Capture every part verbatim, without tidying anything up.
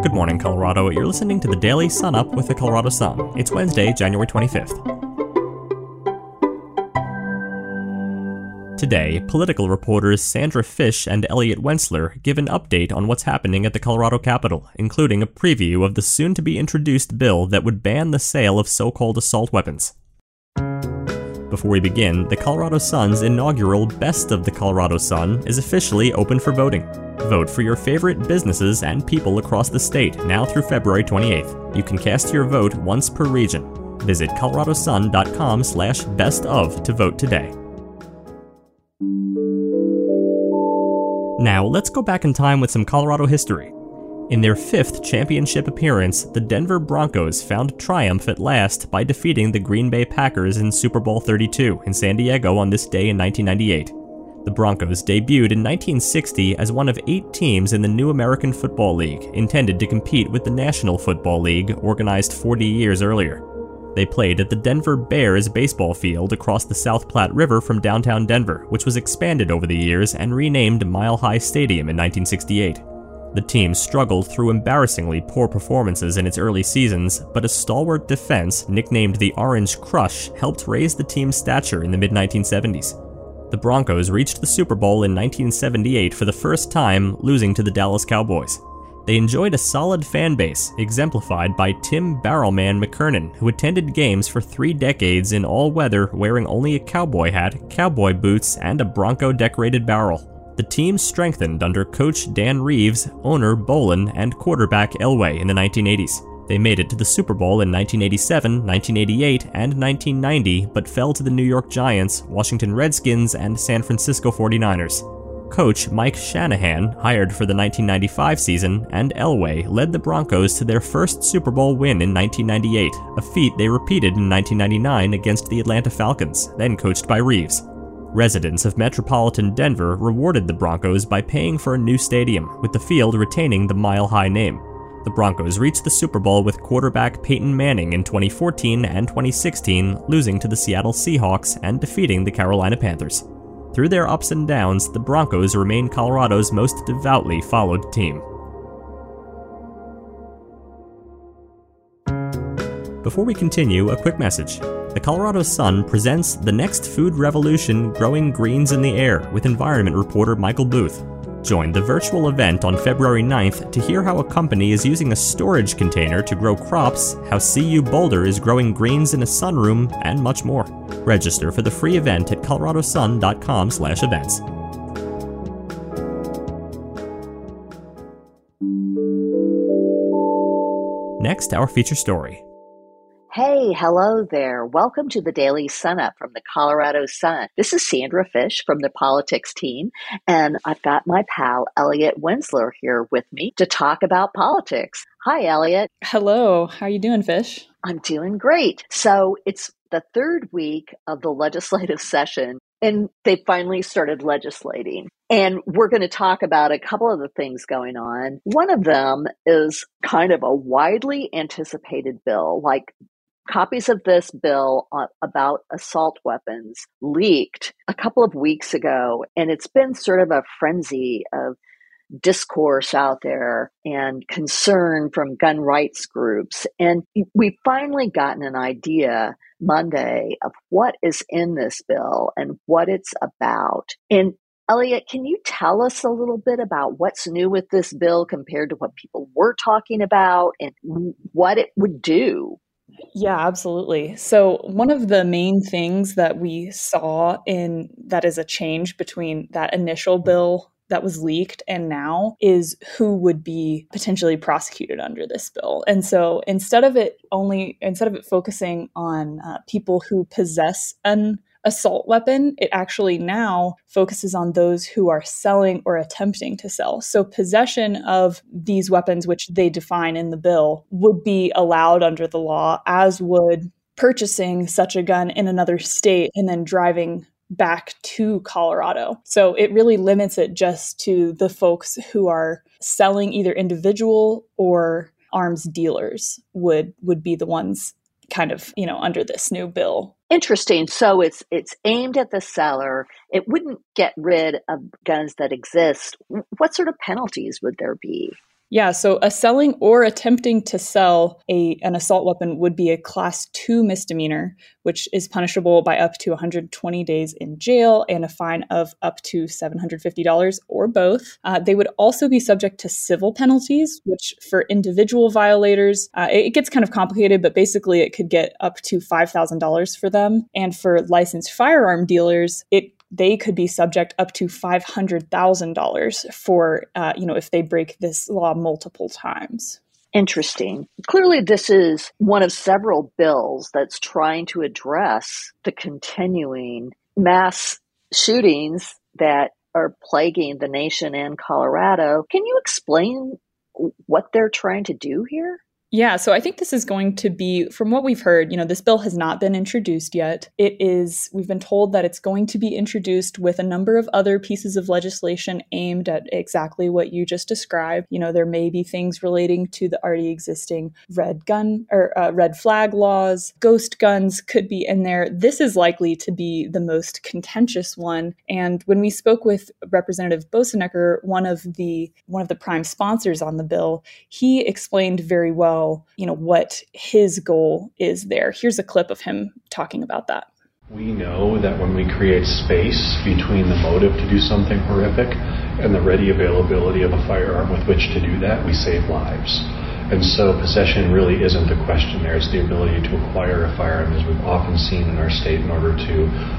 Good morning, Colorado. You're listening to the Daily Sun Up with the Colorado Sun. It's Wednesday, January twenty-fifth. Today, political reporters Sandra Fish and Elliot Wensler give an update on what's happening at the Colorado Capitol, including a preview of the soon-to-be-introduced bill that would ban the sale of so-called assault weapons. Before we begin, the Colorado Sun's inaugural Best of the Colorado Sun is officially open for voting. Vote for your favorite businesses and people across the state now through February twenty-eighth. You can cast your vote once per region. Visit coloradosun.com slash best of to vote today. Now, let's go back in time with some Colorado history. In their fifth championship appearance, the Denver Broncos found triumph at last by defeating the Green Bay Packers in Super Bowl thirty-two in San Diego on this day in nineteen ninety-eight. The Broncos debuted in nineteen sixty as one of eight teams in the new American Football League, intended to compete with the National Football League, organized forty years earlier. They played at the Denver Bears baseball field across the South Platte River from downtown Denver, which was expanded over the years and renamed Mile High Stadium in nineteen sixty-eight. The team struggled through embarrassingly poor performances in its early seasons, but a stalwart defense, nicknamed the Orange Crush, helped raise the team's stature in the mid nineteen seventies. The Broncos reached the Super Bowl in nineteen seventy-eight for the first time, losing to the Dallas Cowboys. They enjoyed a solid fan base, exemplified by Tim Barrelman McKernan, who attended games for three decades in all weather, wearing only a cowboy hat, cowboy boots, and a Bronco-decorated barrel. The team strengthened under coach Dan Reeves, owner Bolin, and quarterback Elway in the nineteen eighties. They made it to the Super Bowl in nineteen eighty-seven, nineteen eighty-eight, and nineteen ninety, but fell to the New York Giants, Washington Redskins, and San Francisco forty-niners. Coach Mike Shanahan, hired for the nineteen ninety-five season, and Elway led the Broncos to their first Super Bowl win in nineteen ninety-eight, a feat they repeated in nineteen ninety-nine against the Atlanta Falcons, then coached by Reeves. Residents of metropolitan Denver rewarded the Broncos by paying for a new stadium, with the field retaining the Mile High name. The Broncos reached the Super Bowl with quarterback Peyton Manning in twenty fourteen and twenty sixteen, losing to the Seattle Seahawks and defeating the Carolina Panthers. Through their ups and downs, the Broncos remain Colorado's most devoutly followed team. Before we continue, a quick message. The Colorado Sun presents The Next Food Revolution: Growing Greens in the Air with environment reporter Michael Booth. Join the virtual event on February ninth to hear how a company is using a storage container to grow crops, how C U Boulder is growing greens in a sunroom, and much more. Register for the free event at coloradosun.com slash events. Next, our feature story. Hey, hello there. Welcome to the Daily Sun Up from the Colorado Sun. This is Sandra Fish from the politics team, and I've got my pal Elliot Wensler here with me to talk about politics. Hi, Elliot. Hello. How are you doing, Fish? I'm doing great. So it's the third week of the legislative session, and they finally started legislating. And we're going to talk about a couple of the things going on. One of them is kind of a widely anticipated bill, like copies of this bill uh, about assault weapons leaked a couple of weeks ago, and it's been sort of a frenzy of discourse out there and concern from gun rights groups. And we've finally gotten an idea Monday of what is in this bill and what it's about. And Elliot, can you tell us a little bit about what's new with this bill compared to what people were talking about and what it would do? Yeah, absolutely. So one of the main things that we saw in that is a change between that initial bill that was leaked and now is who would be potentially prosecuted under this bill. And so instead of it only, instead of it focusing on uh, people who possess an assault weapon, it actually now focuses on those who are selling or attempting to sell. So possession of these weapons, which they define in the bill, would be allowed under the law, as would purchasing such a gun in another state and then driving back to Colorado. So it really limits it just to the folks who are selling, either individual or arms dealers would would be the ones kind of, you know, under this new bill. Interesting. So it's it's aimed at the seller. It wouldn't get rid of guns that exist. What sort of penalties would there be? Yeah, so a selling or attempting to sell a an assault weapon would be a class two misdemeanor, which is punishable by up to one hundred twenty days in jail and a fine of up to seven hundred fifty dollars or both. Uh, they would also be subject to civil penalties, which for individual violators, uh, it, it gets kind of complicated, but basically it could get up to five thousand dollars for them. And for licensed firearm dealers, it they could be subject up to five hundred thousand dollars for, uh, you know, if they break this law multiple times. Interesting. Clearly, this is one of several bills that's trying to address the continuing mass shootings that are plaguing the nation and Colorado. Can you explain what they're trying to do here? Yeah, so I think this is going to be, from what we've heard, you know, this bill has not been introduced yet. It is, we've been told that it's going to be introduced with a number of other pieces of legislation aimed at exactly what you just described. You know, there may be things relating to the already existing red gun or uh, red flag laws. Ghost guns could be in there. This is likely to be the most contentious one. And when we spoke with Representative Boessenecker, one of the one of the prime sponsors on the bill, he explained very well you know, what his goal is there. Here's a clip of him talking about that. We know that when we create space between the motive to do something horrific and the ready availability of a firearm with which to do that, we save lives. And so possession really isn't the question there. It's the ability to acquire a firearm, as we've often seen in our state, in order to,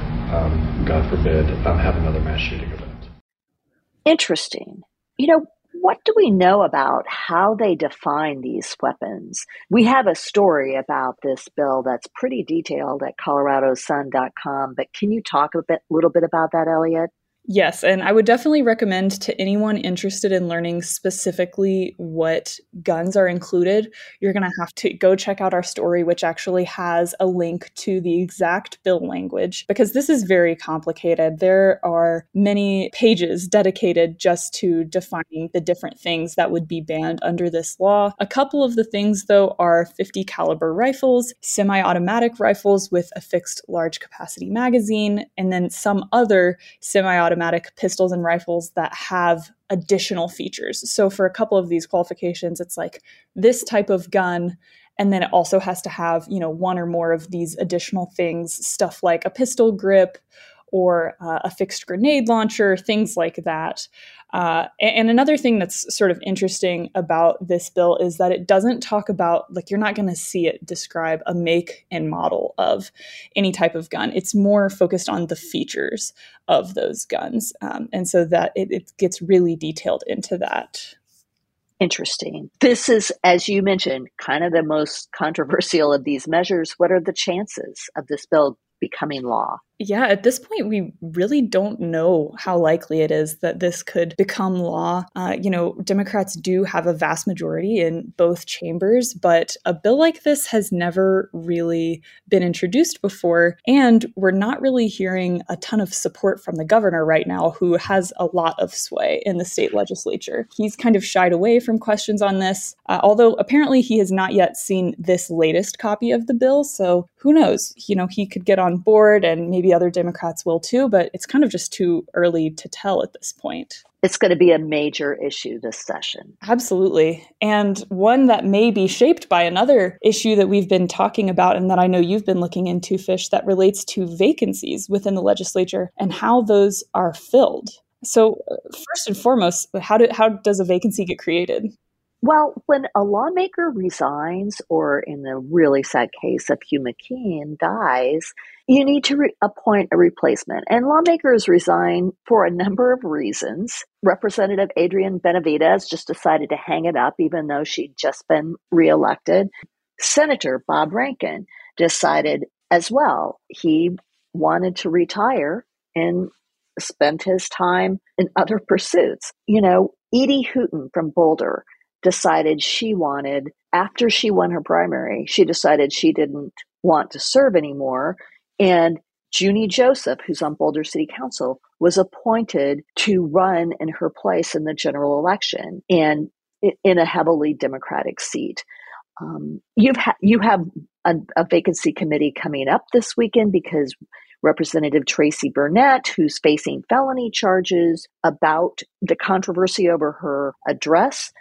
um, God forbid, um, have another mass shooting event. Interesting. You know, what do we know about how they define these weapons? We have a story about this bill that's pretty detailed at colorado sun dot com, but can you talk a bit, little bit about that, Elliot? Yes, and I would definitely recommend to anyone interested in learning specifically what guns are included, you're going to have to go check out our story, which actually has a link to the exact bill language, because this is very complicated. There are many pages dedicated just to defining the different things that would be banned under this law. A couple of the things, though, are fifty caliber rifles, semi-automatic rifles with a fixed large capacity magazine, and then some other semi-automatic automatic pistols and rifles that have additional features. So for a couple of these qualifications, it's like this type of gun, and then it also has to have, you know, one or more of these additional things, stuff like a pistol grip or uh, a fixed grenade launcher, things like that. Uh, and another thing that's sort of interesting about this bill is that it doesn't talk about, like, you're not going to see it describe a make and model of any type of gun. It's more focused on the features of those guns. Um, and so that it, it gets really detailed into that. Interesting. This is, as you mentioned, kind of the most controversial of these measures. What are the chances of this bill becoming law? Yeah, at this point, we really don't know how likely it is that this could become law. Uh, you know, Democrats do have a vast majority in both chambers, but a bill like this has never really been introduced before. And we're not really hearing a ton of support from the governor right now, who has a lot of sway in the state legislature. He's kind of shied away from questions on this, uh, although apparently he has not yet seen this latest copy of the bill. So who knows? You know, he could get on board and maybe other Democrats will too, but it's kind of just too early to tell at this point. It's going to be a major issue this session. Absolutely. And one that may be shaped by another issue that we've been talking about and that I know you've been looking into, Fish, that relates to vacancies within the legislature and how those are filled. So first and foremost, how, do, how does a vacancy get created? Well, when a lawmaker resigns, or in the really sad case of Hugh McKean dies, you need to re- appoint a replacement. And lawmakers resign for a number of reasons. Representative Adrienne Benavidez just decided to hang it up, even though she'd just been reelected. Senator Bob Rankin decided as well. He wanted to retire and spend his time in other pursuits. You know, Edie Hooten from Boulder decided she wanted, after she won her primary, she decided she didn't want to serve anymore. And Junie Joseph, who's on Boulder City Council, was appointed to run in her place in the general election and in a heavily Democratic seat. Um, you've ha- you have a, a vacancy committee coming up this weekend because Representative Tracy Burnett, who's facing felony charges about the controversy over her address,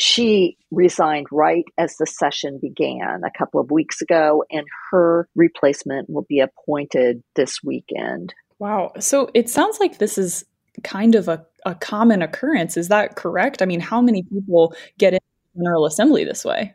she resigned right as the session began a couple of weeks ago, and her replacement will be appointed this weekend. Wow. So it sounds like this is kind of a, a common occurrence. Is that correct? I mean, how many people get in the General Assembly this way?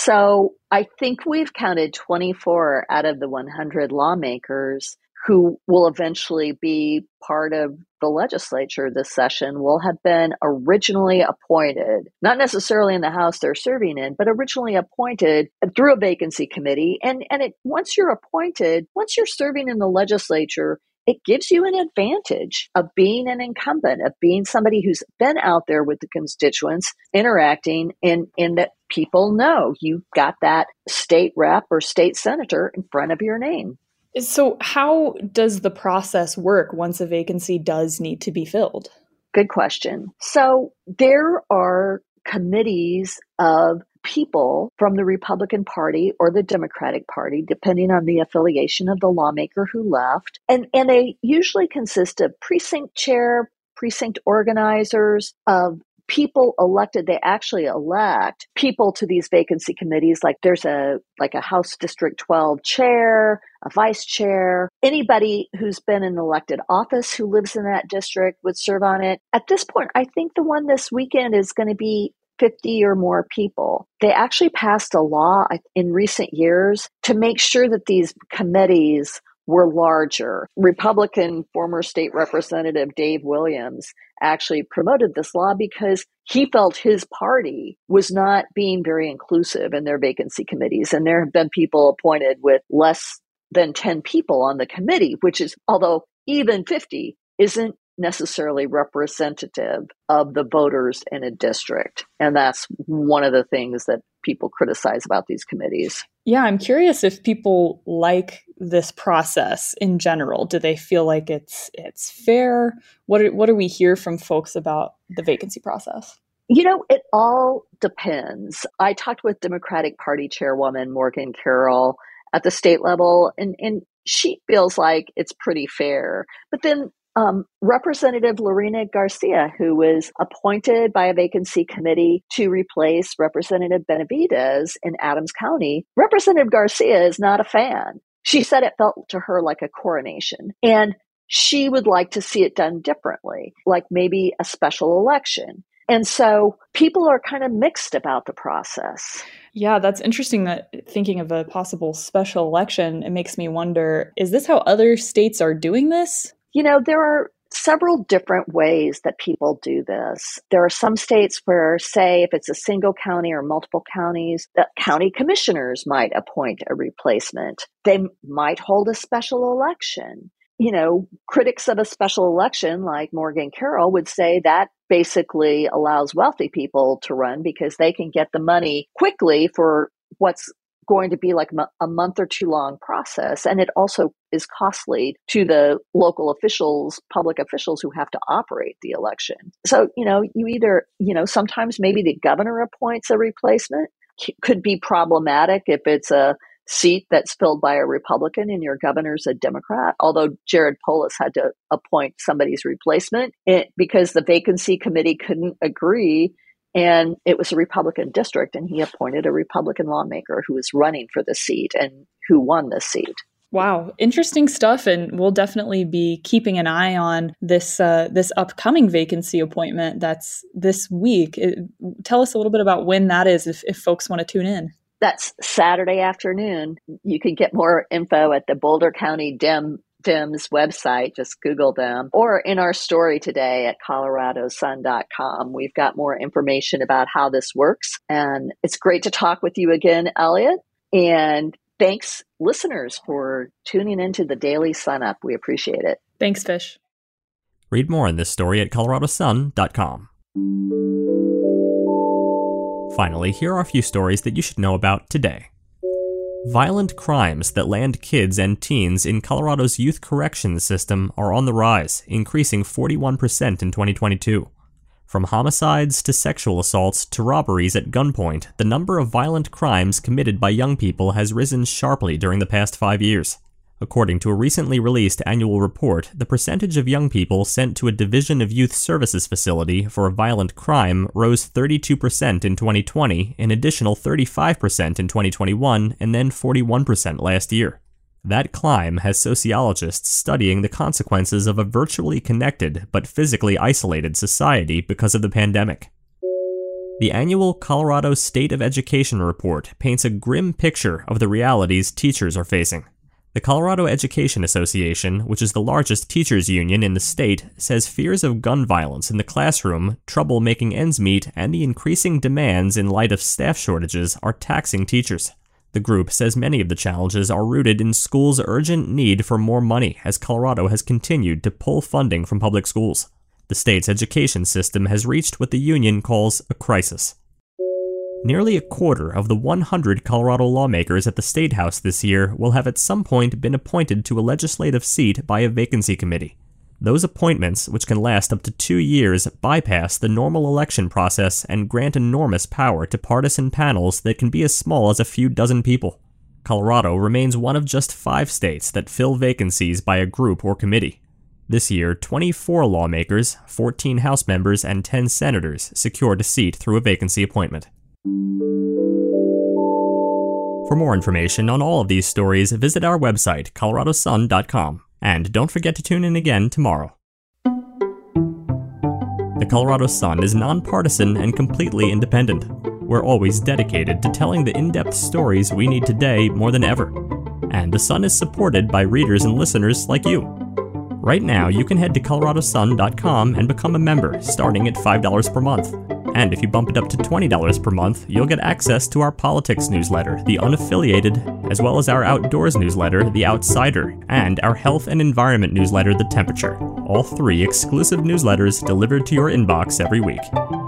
So I think we've counted twenty-four out of the one hundred lawmakers who will eventually be part of the legislature this session will have been originally appointed, not necessarily in the House they're serving in, but originally appointed through a vacancy committee. And, and it, once you're appointed, once you're serving in the legislature, it gives you an advantage of being an incumbent, of being somebody who's been out there with the constituents, interacting, and, and that people know you've got that state rep or state senator in front of your name. So how does the process work once a vacancy does need to be filled? Good question. So there are committees of people from the Republican Party or the Democratic Party, depending on the affiliation of the lawmaker who left. And, and they usually consist of precinct chair, precinct organizers, of people elected. They actually elect people to these vacancy committees. Like there's a like a House District twelve chair, a vice chair. Anybody who's been in elected office who lives in that district would serve on it. At this point, I think the one this weekend is going to be fifty or more people. They actually passed a law in recent years to make sure that these committees were larger. Republican former state representative Dave Williams actually promoted this law because he felt his party was not being very inclusive in their vacancy committees. And there have been people appointed with less than ten people on the committee, which is, although even fifty isn't necessarily representative of the voters in a district. And that's one of the things that people criticize about these committees. Yeah, I'm curious if people like this process in general. Do they feel like it's it's fair? What do, what do we hear from folks about the vacancy process? You know, it all depends. I talked with Democratic Party Chairwoman Morgan Carroll at the state level, and, and she feels like it's pretty fair. But then Um, Representative Lorena Garcia, who was appointed by a vacancy committee to replace Representative Benavidez in Adams County, Representative Garcia is not a fan. She said it felt to her like a coronation, and she would like to see it done differently, like maybe a special election. And so people are kind of mixed about the process. Yeah, that's interesting that thinking of a possible special election, it makes me wonder, is this how other states are doing this? You know, there are several different ways that people do this. There are some states where, say, if it's a single county or multiple counties, the county commissioners might appoint a replacement. They might hold a special election. You know, critics of a special election like Morgan Carroll would say that basically allows wealthy people to run because they can get the money quickly for what's going to be like a month or two long process. And it also is costly to the local officials, public officials who have to operate the election. So, you know, you either, you know, sometimes maybe the governor appoints a replacement. Could be problematic if it's a seat that's filled by a Republican and your governor's a Democrat, although Jared Polis had to appoint somebody's replacement it, because the vacancy committee couldn't agree. And it was a Republican district, and he appointed a Republican lawmaker who was running for the seat and who won the seat. Wow, interesting stuff, and we'll definitely be keeping an eye on this uh, this upcoming vacancy appointment that's this week. It, tell us a little bit about when that is, if, if folks want to tune in. That's Saturday afternoon. You can get more info at the Boulder County Dem Dems website, just Google them, or in our story today at colorado sun dot com. We've got more information about how this works. And it's great to talk with you again, Elliot. And thanks, listeners, for tuning into the Daily Sun Up. We appreciate it. Thanks, Fish. Read more on this story at colorado sun dot com. Finally, here are a few stories that you should know about today. Violent crimes that land kids and teens in Colorado's youth corrections system are on the rise, increasing forty-one percent in twenty twenty-two. From homicides to sexual assaults to robberies at gunpoint, the number of violent crimes committed by young people has risen sharply during the past five years. According to a recently released annual report, the percentage of young people sent to a Division of Youth Services facility for a violent crime rose thirty-two percent in twenty twenty, an additional thirty-five percent in twenty twenty-one, and then forty-one percent last year. That climb has sociologists studying the consequences of a virtually connected but physically isolated society because of the pandemic. The annual Colorado State of Education report paints a grim picture of the realities teachers are facing. The Colorado Education Association, which is the largest teachers' union in the state, says fears of gun violence in the classroom, trouble making ends meet, and the increasing demands in light of staff shortages are taxing teachers. The group says many of the challenges are rooted in schools' urgent need for more money as Colorado has continued to pull funding from public schools. The state's education system has reached what the union calls a crisis. Nearly a quarter of the one hundred Colorado lawmakers at the State House this year will have at some point been appointed to a legislative seat by a vacancy committee. Those appointments, which can last up to two years, bypass the normal election process and grant enormous power to partisan panels that can be as small as a few dozen people. Colorado remains one of just five states that fill vacancies by a group or committee. This year, twenty-four lawmakers, fourteen House members, and ten senators secured a seat through a vacancy appointment. For more information on all of these stories, visit our website, colorado sun dot com. And don't forget to tune in again tomorrow. The Colorado Sun is nonpartisan and completely independent. We're always dedicated to telling the in-depth stories we need today more than ever. And the Sun is supported by readers and listeners like you. Right now, you can head to colorado sun dot com and become a member, starting at five dollars per month. And if you bump it up to twenty dollars per month, you'll get access to our politics newsletter, The Unaffiliated, as well as our outdoors newsletter, The Outsider, and our health and environment newsletter, The Temperature. All three exclusive newsletters delivered to your inbox every week.